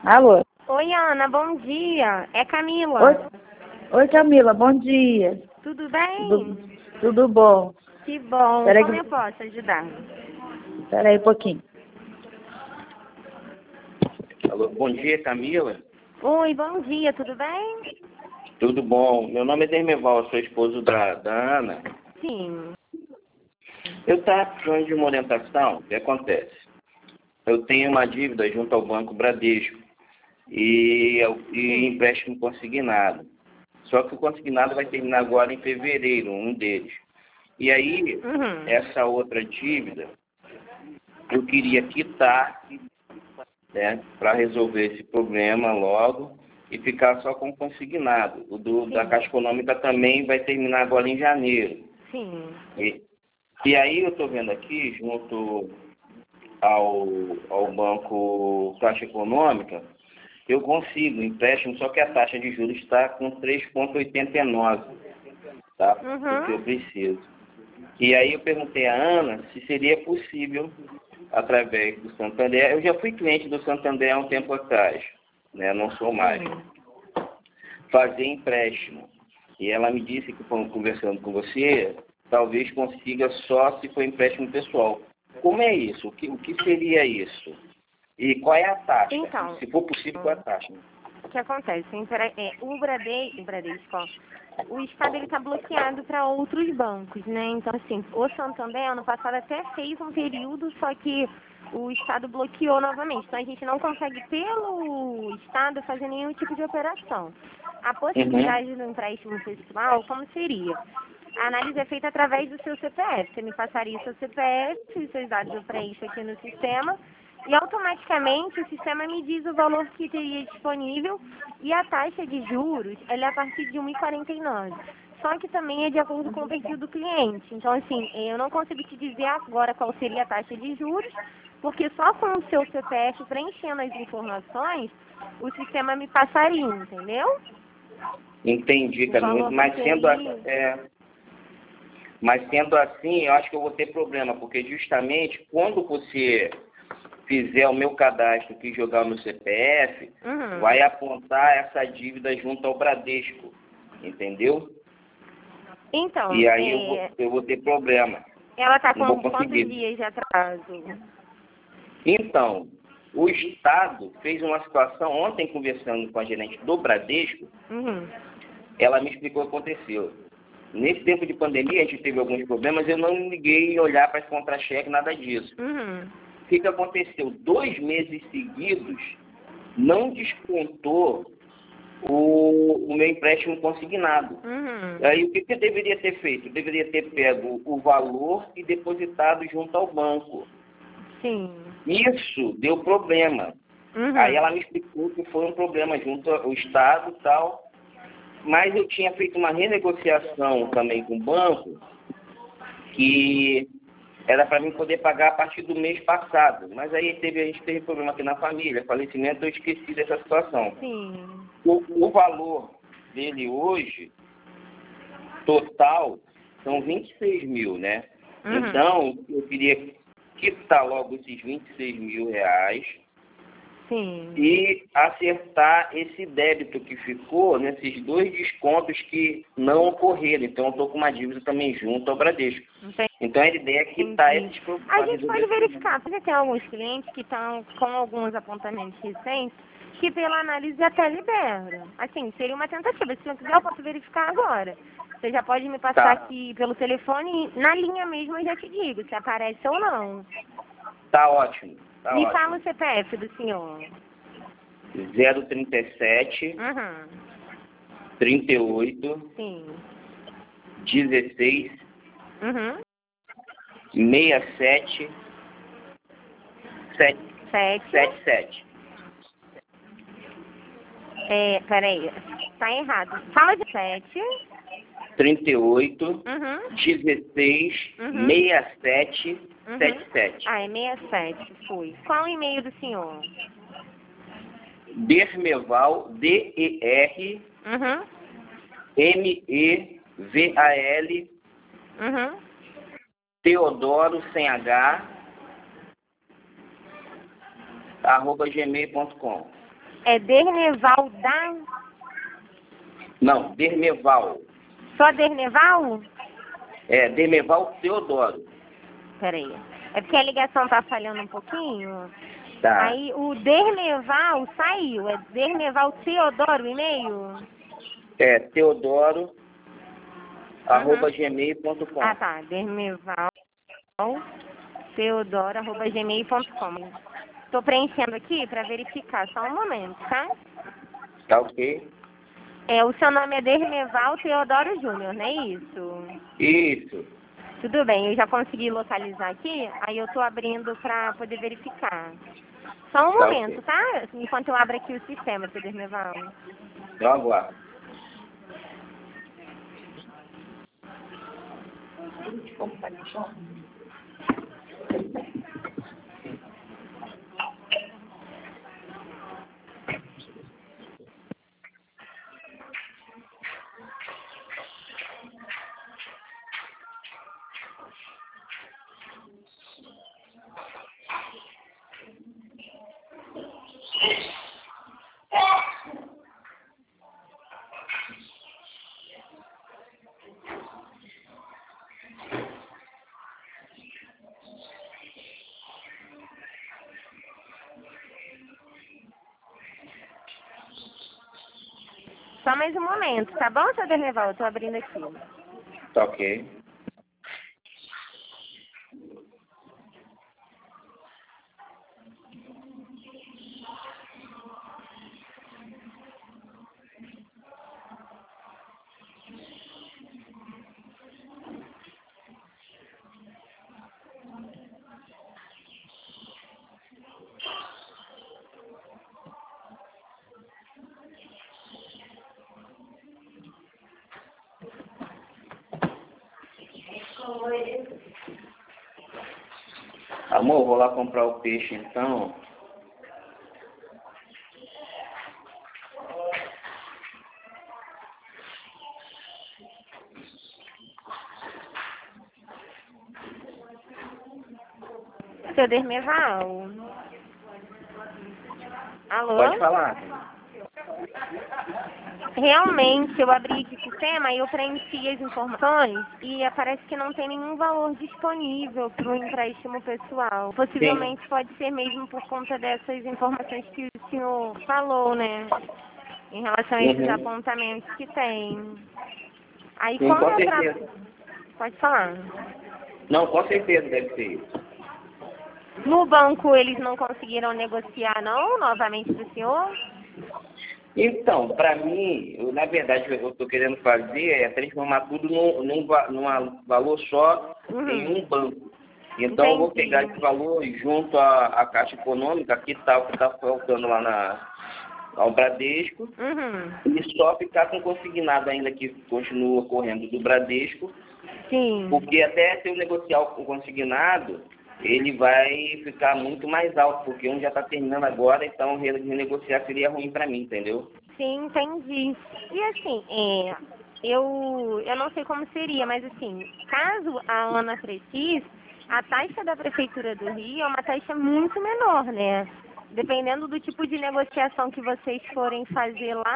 Alô? Oi, Ana, bom dia. É Camila. Oi, Camila, bom dia. Tudo bem? Tudo bom. Que bom. Peraí Como eu posso ajudar? Peraí um pouquinho. Alô, bom dia, Camila. Oi, bom dia, tudo bem? Tudo bom? Meu nome é Dermeval, sou esposo da Ana. Sim. Eu estava precisando de uma orientação. O que acontece? Eu tenho uma dívida junto ao Banco Bradesco e empréstimo consignado. Só que o consignado vai terminar agora em fevereiro, um deles. E aí, essa outra dívida, eu queria quitar, né, para resolver esse problema logo e ficar só com o consignado. O da Caixa Econômica também vai terminar agora em janeiro. Sim. E aí eu estou vendo aqui, junto ao Banco Caixa Econômica, eu consigo empréstimo, só que a taxa de juros está com 3,89, tá? O que eu preciso. E aí eu perguntei à Ana se seria possível, através do Santander, eu já fui cliente do Santander há um tempo atrás, né? Não sou mais, fazer empréstimo. E ela me disse que, conversando com você, talvez consiga só se for empréstimo pessoal. Como é isso? O que seria isso? E qual é a taxa? Então, se for possível, qual é a taxa? O que acontece? O Bradesco, o Estado está bloqueado para outros bancos, né? Então, assim, o Santander, ano passado, até fez um período, só que o Estado bloqueou novamente. Então, a gente não consegue, pelo Estado, fazer nenhum tipo de operação. A possibilidade do empréstimo pessoal, como seria? A análise é feita através do seu CPF. Você me passaria o seu CPF, os seus dados eu preencho aqui no sistema, e automaticamente o sistema me diz o valor que teria disponível e a taxa de juros ela é a partir de 1,49. Só que também é de acordo com o perfil do cliente. Então, assim, eu não consigo te dizer agora qual seria a taxa de juros, porque só com o seu CPF preenchendo as informações, o sistema me passaria, entendeu? Entendi, Camila. Mas sendo assim, eu acho que eu vou ter problema, porque justamente quando você fizer o meu cadastro e jogar o meu CPF, vai apontar essa dívida junto ao Bradesco, entendeu? Então, e aí eu vou ter problema. Ela está com quantos dias de atraso? Então, o Estado fez uma situação, ontem conversando com a gerente do Bradesco, ela me explicou o que aconteceu. Nesse tempo de pandemia, a gente teve alguns problemas, eu não liguei em olhar para esse contra-cheque, nada disso. O que aconteceu? 2 meses seguidos, não descontou o meu empréstimo consignado. Aí o que eu deveria ter feito? Eu deveria ter pego o valor e depositado junto ao banco. Sim. Isso deu problema. Aí ela me explicou que foi um problema junto ao Estado e tal. Mas eu tinha feito uma renegociação também com o banco, que era para mim poder pagar a partir do mês passado. Mas aí a gente teve problema aqui na família, falecimento, eu esqueci dessa situação. Sim. O valor dele hoje, total, são 26 mil, né? Então, eu queria quitar logo esses 26 mil reais. Sim. E acertar esse débito que ficou nesses 2 descontos que não ocorreram. Então, eu estou com uma dívida também junto ao Bradesco. Então, a ideia é quitar esses problemas. A gente pode verificar, porque tem alguns clientes que estão com alguns apontamentos recentes que pela análise até libera. Assim, seria uma tentativa. Se não quiser, eu posso verificar agora. Você já pode me passar aqui pelo telefone, na linha mesmo eu já te digo se aparece ou não. Tá ótimo. Me fala o CPF do senhor. 037 38 Sim. 16 67 77. Peraí, tá errado. Fala de 7. 38 16 67 77. Ah, é 67, foi. Qual o e-mail do senhor? Dermeval, DER MEVAL Teodoro sem H @gmail.com. É Derneval da... Não, Dermeval. Só Derneval? É, Dermeval Teodoro. Peraí. É porque a ligação tá falhando um pouquinho. Tá. Aí o Derneval saiu. É Derneval Teodoro, o e-mail? É, Teodoro, @gmail.com. Ah, tá. Derneval Teodoro, @gmail.com. Tô preenchendo aqui pra verificar. Só um momento, tá? Tá ok? O seu nome é Derneval Teodoro Júnior, não é isso? Isso. Tudo bem, eu já consegui localizar aqui, aí eu tô abrindo pra poder verificar. Só um Tá momento, ok. tá? Enquanto eu abro aqui o sistema, seu Derneval. Eu aguardo. Só mais um momento, tá bom, seu Derneval? Eu tô abrindo aqui. Tá ok. Amor, vou lá comprar o peixe então. Seu Derneval? Alô? Pode falar. Realmente, eu abri aqui o sistema e eu preenchi as informações e parece que não tem nenhum valor disponível para o empréstimo pessoal. Sim. Possivelmente pode ser mesmo por conta dessas informações que o senhor falou, né? Em relação a esses Uhum. apontamentos que tem. Aí Sim, como com eu certeza. Pode falar. Não, com certeza deve ser isso. No banco eles não conseguiram negociar não, novamente para o senhor? Então, para mim, na verdade, o que eu estou querendo fazer é transformar tudo num valor só em um banco. Então, eu vou Entendi. pegar esse valor junto à Caixa Econômica, que está faltando lá ao Bradesco, e só ficar com consignado ainda que continua correndo do Bradesco, Sim. porque até se eu negociar o consignado, ele vai ficar muito mais alto, porque um já está terminando agora, então renegociar seria ruim para mim, entendeu? Sim, entendi. E assim, eu não sei como seria, mas assim, caso a Ana precise, a taxa da Prefeitura do Rio é uma taxa muito menor, né? Dependendo do tipo de negociação que vocês forem fazer lá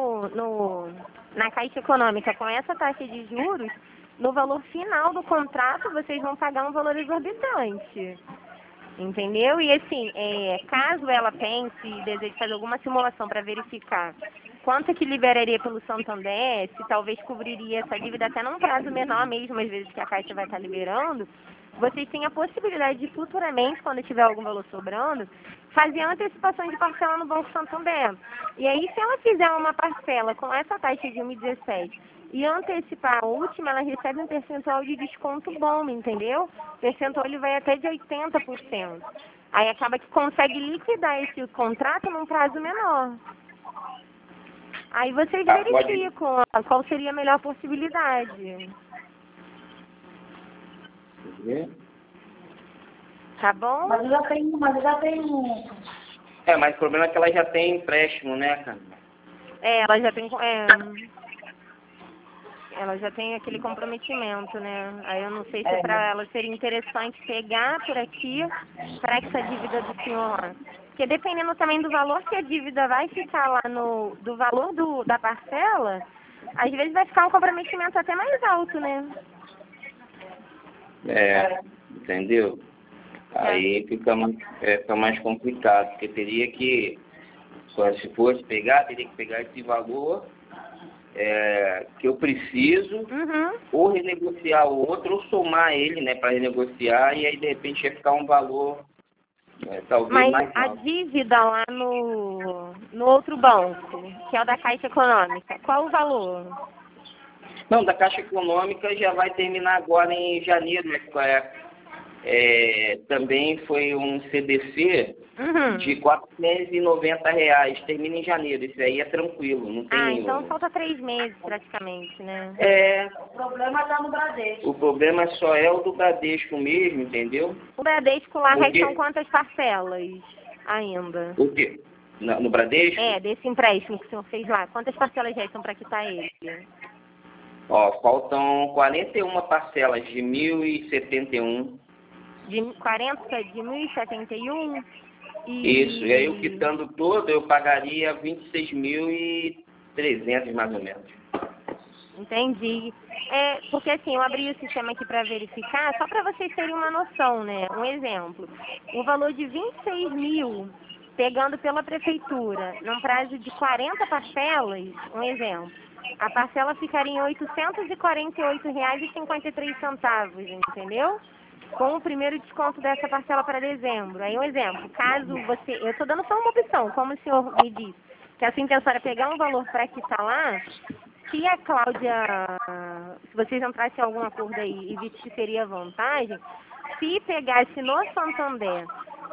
na Caixa Econômica com essa taxa de juros, no valor final do contrato vocês vão pagar um valor exorbitante. Entendeu? E assim, caso ela pense e deseje fazer alguma simulação para verificar quanto que liberaria pelo Santander, se talvez cobriria essa dívida até num prazo menor mesmo, às vezes que a Caixa vai estar liberando, vocês têm a possibilidade de futuramente, quando tiver algum valor sobrando, fazer a antecipação de parcela no Banco Santander. E aí, se ela fizer uma parcela com essa taxa de 1,17 e antecipar a última, ela recebe um percentual de desconto bom, entendeu? O percentual ele vai até de 80%. Aí acaba que consegue liquidar esse contrato num prazo menor. Aí vocês verificam qual seria a melhor possibilidade. Tá bom? Mas eu já tenho. Mas o problema é que ela já tem empréstimo, né, cara? Ela já tem. Ela já tem aquele comprometimento, né? Aí eu não sei se para ela seria interessante pegar por aqui para essa dívida do senhor lá. Porque dependendo também do valor que a dívida vai ficar lá do valor da parcela, às vezes vai ficar um comprometimento até mais alto, né? Entendeu? Aí fica mais complicado, porque teria que, se fosse pegar, teria que pegar esse valor que eu preciso, ou renegociar o outro, ou somar ele, né, para renegociar, e aí de repente ia ficar um valor talvez mais alto. Mas a dívida lá no outro banco, que é o da Caixa Econômica, qual o valor? Não, da Caixa Econômica já vai terminar agora em janeiro, né? Também foi um CDC de R$490, termina em janeiro, isso aí é tranquilo, não tem... então falta 3 meses praticamente, né? O problema está no Bradesco. O problema só é o do Bradesco mesmo, entendeu? O Bradesco lá restam quantas parcelas ainda? O quê? No Bradesco? Desse empréstimo que o senhor fez lá, quantas parcelas restam para quitar ele? Faltam 41 parcelas de 1.071. De 40 de 1.071? Isso, e aí eu quitando todo, eu pagaria 26.300 mais ou menos. Entendi. Porque assim, eu abri o sistema aqui para verificar, só para vocês terem uma noção, né? Um exemplo. O valor de 26 mil, pegando pela prefeitura, num prazo de 40 parcelas, um exemplo. A parcela ficaria em R$ 848,53, entendeu? Com o primeiro desconto dessa parcela para dezembro. Aí um exemplo, caso você... Eu estou dando só uma opção, como o senhor me disse, que a sua intenção era pegar um valor para quitar lá, se a Cláudia... Se vocês entrassem em algum acordo aí e visse que seria vantagem, se pegasse no Santander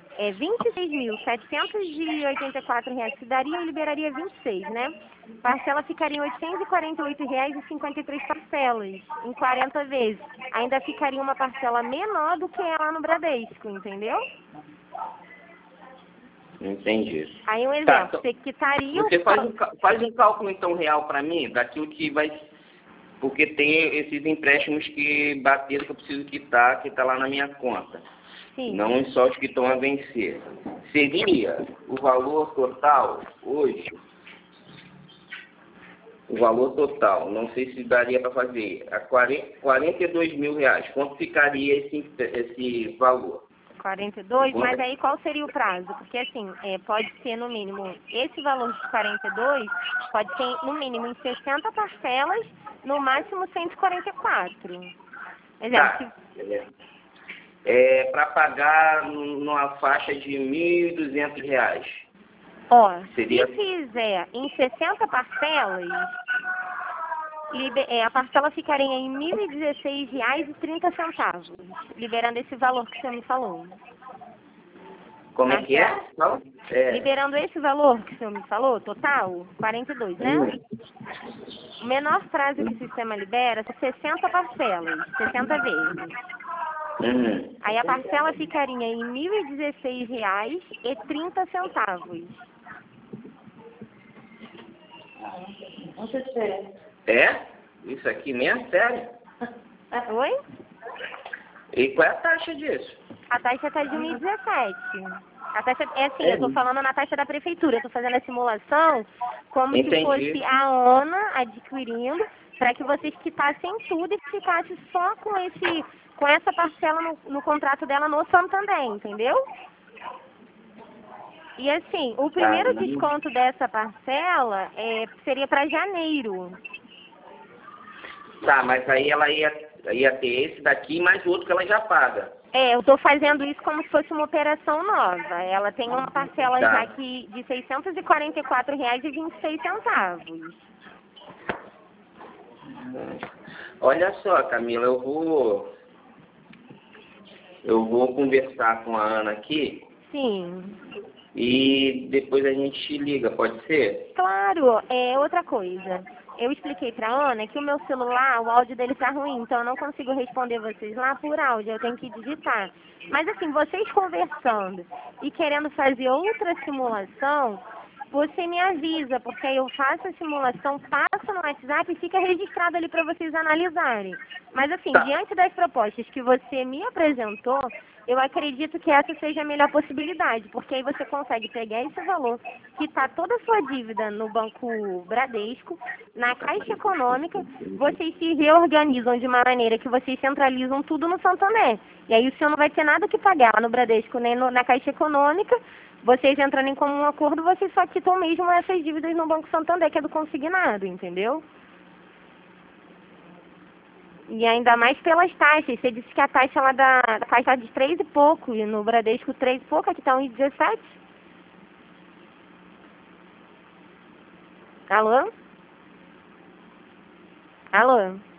R$26.784, que daria e liberaria 26, né? Parcela ficaria em R$ 848,53 parcelas, em 40 vezes. Ainda ficaria uma parcela menor do que é lá no Bradesco, entendeu? Entendi. Aí um exemplo, você quitaria... Você faz um cálculo, então, real para mim, daquilo que vai... Porque tem esses empréstimos que bateram que eu preciso quitar, que está lá na minha conta. Sim. Não só os que estão a vencer. Seria o valor total hoje... O valor total, não sei se daria para fazer, a R$42 mil. Quanto ficaria esse valor? 42, mas aí qual seria o prazo? Porque assim, pode ser no mínimo, esse valor de 42 pode ser no mínimo em 60 parcelas, no máximo 144. Exemplo, para pagar numa faixa de R$1.200. Seria... se fizer em 60 parcelas, a parcela ficaria em R$ 1.016,30, liberando esse valor que você me falou. Como é que é? Liberando esse valor que o senhor me falou, total, 42, né? O menor prazo que o sistema libera são 60 parcelas, 60 vezes. Aí a parcela ficaria em R$ 1.016,30. Não sei se Isso aqui mesmo? Sério? Oi? E qual é a taxa disso? A taxa está de 2017. A taxa eu estou falando na taxa da prefeitura. Eu estou fazendo a simulação como se fosse a Ana adquirindo, para que vocês quitassem tudo e ficassem só com essa parcela no contrato dela no Santander, entendeu? E assim, o primeiro desconto dessa parcela seria para janeiro. Tá, mas aí ela ia ter esse daqui mais o outro que ela já paga. Eu estou fazendo isso como se fosse uma operação nova. Ela tem uma parcela já aqui de R$ 644,26. Olha só, Camila, eu vou conversar com a Ana aqui. Sim. E depois a gente te liga, pode ser? Claro, outra coisa. Eu expliquei pra Ana que o meu celular, o áudio dele tá ruim, então eu não consigo responder vocês lá por áudio, eu tenho que digitar. Mas assim, vocês conversando e querendo fazer outra simulação, você me avisa, porque aí eu faço a simulação, passo no WhatsApp e fica registrado ali para vocês analisarem. Mas assim, Tá. diante das propostas que você me apresentou, eu acredito que essa seja a melhor possibilidade, porque aí você consegue pegar esse valor, quitar toda a sua dívida no Banco Bradesco, na Caixa Econômica, vocês se reorganizam de uma maneira que vocês centralizam tudo no Santander. E aí o senhor não vai ter nada que pagar lá no Bradesco nem na Caixa Econômica. Vocês entrando em comum acordo, vocês só quitam mesmo essas dívidas no Banco Santander, que é do consignado, entendeu? E ainda mais pelas taxas. Você disse que a taxa lá da Caixa de 3 e pouco, e no Bradesco 3 e pouco, aqui tá 1,17. Alô? Alô?